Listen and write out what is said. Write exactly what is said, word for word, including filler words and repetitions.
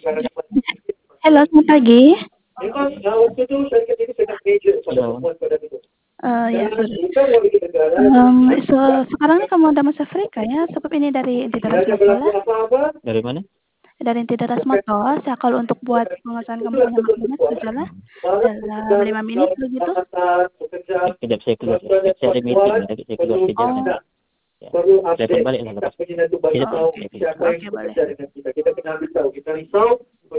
Halo, selamat pagi. Halo. Eee, ya, sorry. Mmm, se sekarang nih kamu ada masa free nggak ya? Sebab ini dari Inti Teras Motola. Dari mana? Dari Inti Teras Motor, ya kalau untuk buat pengesahan kamu punya maklumat sajalah dalam lima menit begitu. Kejap saya keluar. Saya ada meeting tadi saya keluar kejap Oh. nanti. Ya. Telepon balik lah lepas. Kejap Oh, saya keluar. oke boleh.